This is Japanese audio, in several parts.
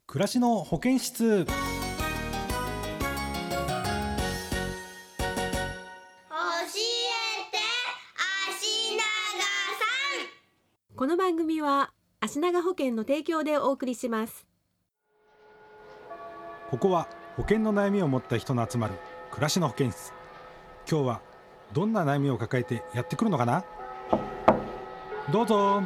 暮らしの保健室。 教えて足長さん。 この番組は足長保険の提供でお送りします。 ここは保険の悩みを持った人の集まる暮らしの保健室。今日はどんな悩みを抱えてやってくるのかな。どうぞ。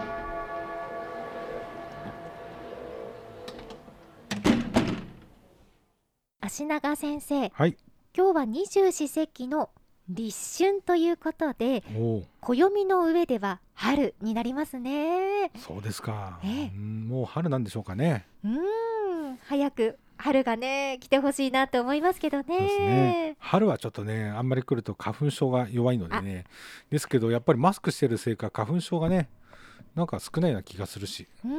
足長先生、 はい。 今日は二十四節気の立春ということで、 お、 暦の上では春になりますね。 そうですか。 ええ、 もう春なんでしょうかね。 早く春がね来てほしいなと思いますけどね。 そうですね。春はちょっとね、あんまり来ると花粉症が弱いのでね。ですけどやっぱりマスクしてるせいか花粉症がね、なんか少ないような気がするし、 はい。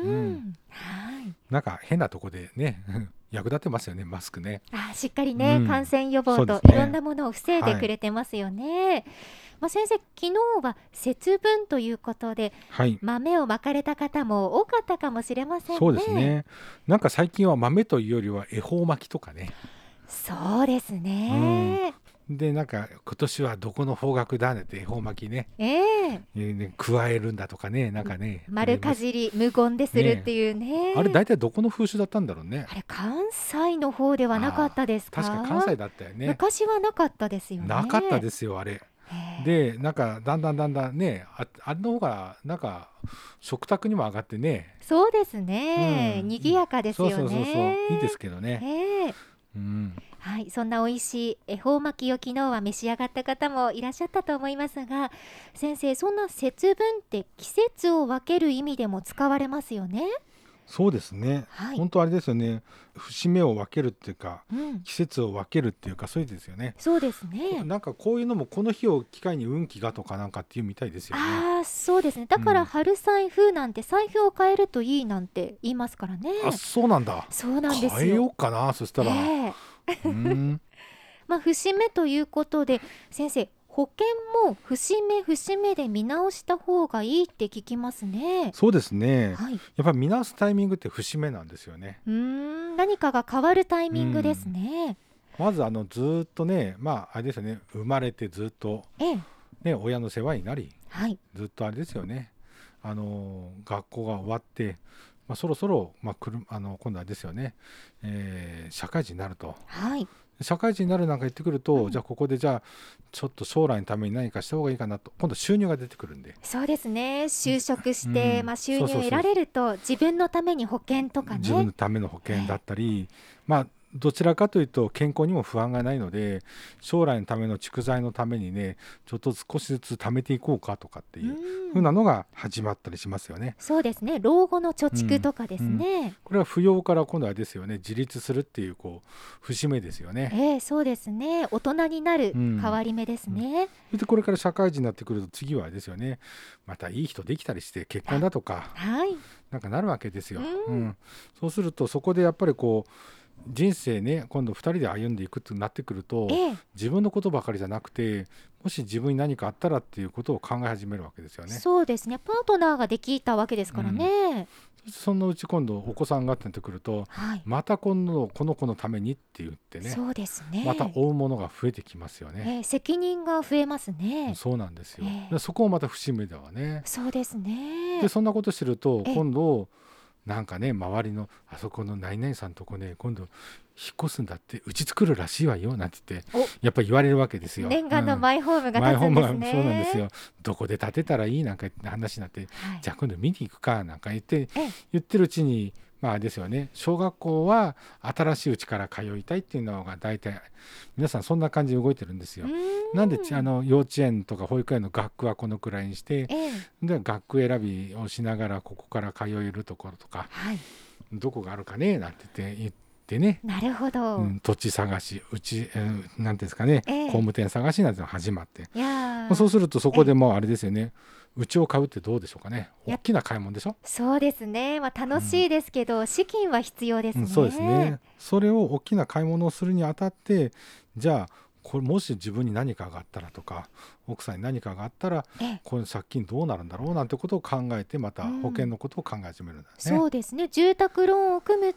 なんか変なとこでね役立ってますよね、マスクね。 しっかりね、感染予防とそうですねいろんなものを防いでくれてますよね。先生、昨日は節分ということで、 はい。 豆をまかれた方も多かったかもしれませんね。 そうですね。なんか最近は豆というよりは恵方巻きとかね。 そうですね。 で、なんか今年はどこの方角だねって恵方巻きね、 ね加えるんだとかね、なんかね、 丸かじり無言でするっていうね。 あれ大体どこの風習だったんだろうね。 あれ関西の方ではなかったですか？ 確か関西だったよね。 昔はなかったですよね。 なかったですよ、あれ。で、なんかだんだんね、あれの方がなんか食卓にも上がってね。 そうですね、賑やかですよね。 そういいですけどね。 はい、そんな美味しい恵方巻きを昨日は召し上がった方もいらっしゃったと思いますが、先生、そんな節分って季節を分ける意味でも使われますよね。 そうですね、本当あれですよね。節目を分けるっていうか、季節を分けるっていうか、そうですよね。 そうですね。 なんかこういうのもこの日を機会に運気がとかなんかっていうみたいですよね。 そうですね。だから春財布なんて財布を変えるといいなんて言いますからね。 そうなんだ。 そうなんですよ。 変えようかな、そしたら。 節目ということで、先生、保険も節目で見直した方がいいって聞きますね。 そうですね、 はい、 やっぱり見直すタイミングって節目なんですよね。 何かが変わるタイミングですね。 まずずっとね、あれですよね、生まれてずっと、親の世話になり、ずっとあれですよね、学校が終わって、そろそろ、今度はですよね、社会人になると。社会人になるなんか言ってくると、じゃあここでちょっと将来のために何かした方がいいかなと、今度収入が出てくるんで。 そうですね、就職して、収入を得られると自分のために保険とかね、 自分のための保険だったり、どちらかというと健康にも不安がないので、将来のための蓄財のためにね、ちょっと少しずつ貯めていこうかとかっていう風なのが始まったりしますよね。 そうですね、老後の貯蓄とかですね。 これは扶養から今度はですよね、自立するっていう節目ですよね。 そうですね、大人になる変わり目ですね。 そしてこれから社会人になってくると、次はですよね、またいい人できたりして結婚だとか、なんかなるわけですよ。そうするとそこでやっぱり人生ね、今度2人で歩んでいくってなってくると、自分のことばかりじゃなくて、もし自分に何かあったらっていうことを考え始めるわけですよね。 そうですね、パートナーができたわけですからね。 そのうち今度お子さんがってなってくると、また今度この子のためにって言ってね、 そうですね、 また追うものが増えてきますよね。 責任が増えますね。 そうなんですよ。そこもまた節目だわね。 そうですね。 でそんなことしてると、今度なんかね、周りのあそこの何々さんとこね、今度引っ越すんだって、うち作るらしいわよなんて言ってやっぱり言われるわけですよ。 念願のマイホームが建つんですね。 そうなんですよ。どこで建てたらいいなんか話になって、じゃあ今度見に行くかなんか言ってるうちに、ですよね、小学校は新しいうちから通いたいっていうのが大体皆さんそんな感じで動いてるんですよ。なんで幼稚園とか保育園の学区はこのくらいにして、で学区選びをしながらここから通えるところとか、どこがあるかねなんて言ってね、 なるほど、 土地探し、なんていうんですかね、工務店探しなんてのが始まって、そうするとそこでもうあれですよね、うちを買うってどうでしょうかね。大きな買い物でしょ。 そうですね、楽しいですけど、資金は必要ですね。 そうですね。それを大きな買い物をするにあたって、じゃあこれもし自分に何かがあったらとか、奥さんに何かがあったらこの借金どうなるんだろうなんてことを考えて、また保険のことを考え始めるんだね。 そうですね、住宅ローンを組むと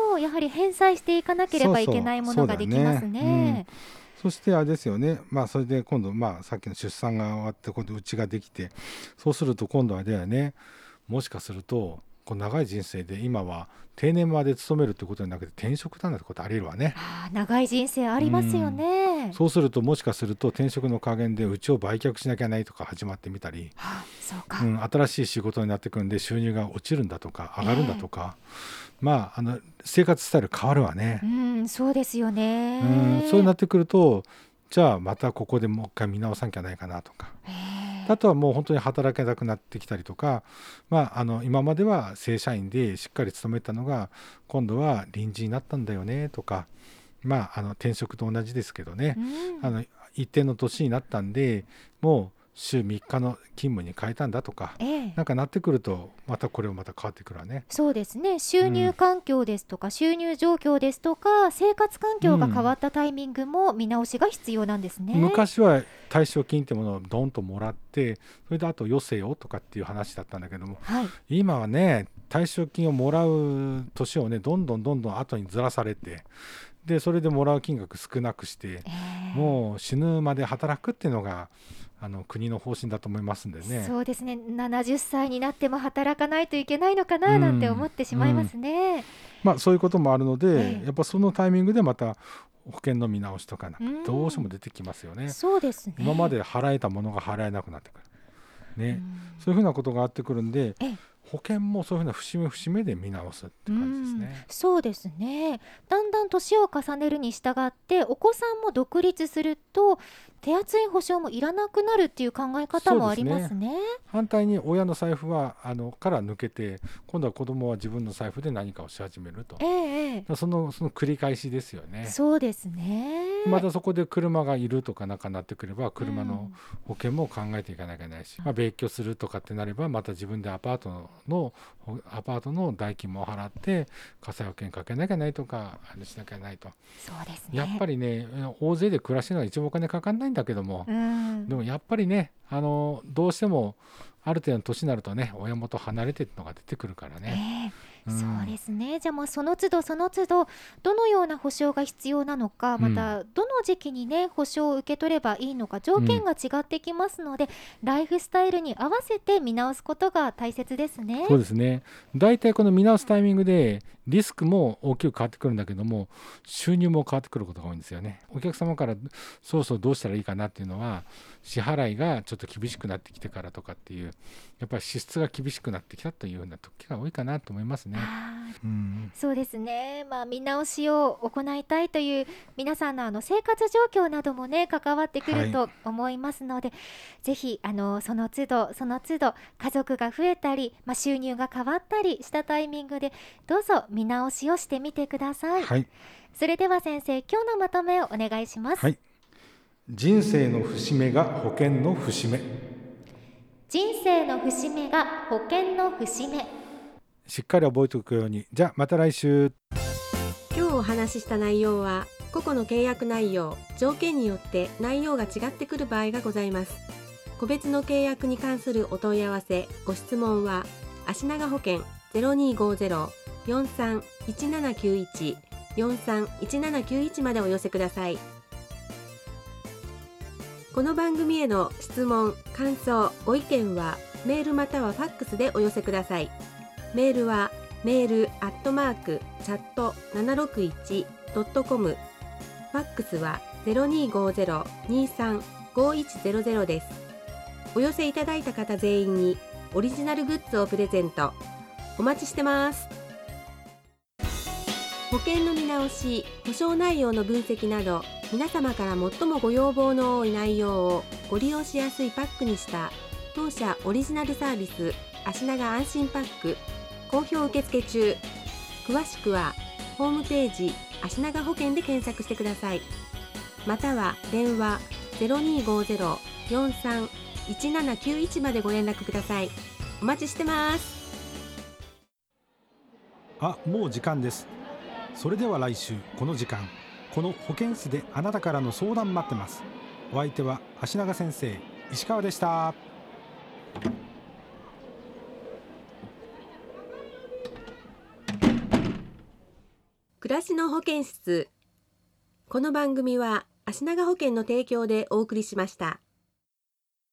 もやはり返済していかなければいけないものができますね。 そしてあれですよね、それで今度、さっきの出産が終わって今度うちができて、そうすると今度はだよね、もしかするとこう長い人生で今は定年まで勤めるってことじゃなくて転職だなんてことあり得るわね。 長い人生ありますよね。 そうするともしかすると転職の加減でうちを売却しなきゃないとか始まってみたり、 そうか、 新しい仕事になってくるんで収入が落ちるんだとか上がるんだとか、生活スタイル変わるわね。 そうですよね。 そうなってくると、じゃあまたここでもう一回見直さなきゃないかなとか、あとはもう本当に働けなくなってきたりとか、今までは正社員でしっかり勤めたのが今度は臨時になったんだよねとか、転職と同じですけどね、一定の年になったんでもう週3日の勤務に変えたんだとか、なんかなってくるとまたこれもまた変わってくるわね。 そうですね、収入環境ですとか、収入状況ですとか生活環境が変わったタイミングも見直しが必要なんですね。 昔は退職金ってものをドンともらって、それであと余生をとかっていう話だったんだけども、今はね退職金をもらう年をねどんどん後にずらされて、でそれでもらう金額少なくして、もう死ぬまで働くっていうのが国の方針だと思いますんでね。 そうですね、70歳になっても働かないといけないのかななんて思ってしまいますね。 そういうこともあるので、やっぱそのタイミングでまた保険の見直しとかどうしても出てきますよね。 そうですね、 今まで払えたものが払えなくなってくる、ね、そういうふうなことがあってくるんで、保険もそういうふうな節目節目で見直すって感じですね。 そうですね、だんだん年を重ねるに従ってお子さんも独立すると手厚い保証もいらなくなるっていう考え方もありますね。 反対に親の財布はから抜けて、今度は子供は自分の財布で何かをし始めると、その繰り返しですよね。 そうですね。 またそこで車がいるとかなんかなってくれば車の保険も考えていかなきゃいけないし、別居するとかってなればまた自分でアパートの代金も払って火災保険かけなきゃないとかしなきゃないと。 そうですね、 やっぱりね大勢で暮らしてるのは一番お金かかんないんだけども、でもやっぱりねどうしてもある程度の年になるとね親元離れてるのが出てくるからね。 そうですね、じゃあもうその都度どのような保証が必要なのか、またどの時期にね保証を受け取ればいいのか条件が違ってきますので、ライフスタイルに合わせて見直すことが大切ですね。 そうですね、だいたいこの見直すタイミングでリスクも大きく変わってくるんだけども収入も変わってくることが多いんですよね。お客様からそうどうしたらいいかなっていうのは支払いがちょっと厳しくなってきてからとかっていう、やっぱり支出が厳しくなってきたというような時が多いかなと思いますね。 そうですね、見直しを行いたいという皆さんの生活状況などもね関わってくると思いますので、ぜひその都度家族が増えたり、収入が変わったりしたタイミングでどうぞ見直しをしてみてください。それでは先生、今日のまとめをお願いします。 人生の節目が保険の節目。 人生の節目が保険の節目。 しっかり覚えておくように。じゃあまた来週。 今日お話しした内容は個々の契約内容、条件によって内容が違ってくる場合がございます。個別の契約に関するお問い合わせ、ご質問は足長保険 0250-431791 431791までお寄せください。この番組への質問、感想、ご意見はメールまたはファックスでお寄せください。メールはmail@chat761.com、 ファックスは 0250-235100 です。お寄せいただいた方全員にオリジナルグッズをプレゼント。お待ちしてます。保険の見直し、保証内容の分析など、皆様から最もご要望の多い内容をご利用しやすいパックにした当社オリジナルサービス足長安心パック好評受付中。詳しくはホームページ足長保険で検索してください。または電話 0250-431791 までご連絡ください。お待ちしてます。 もう時間です。それでは来週この時間、この保健室であなたからの相談待ってます。お相手は足長先生石川でした。 暮らしの保健室。この番組は足長保険の提供でお送りしました。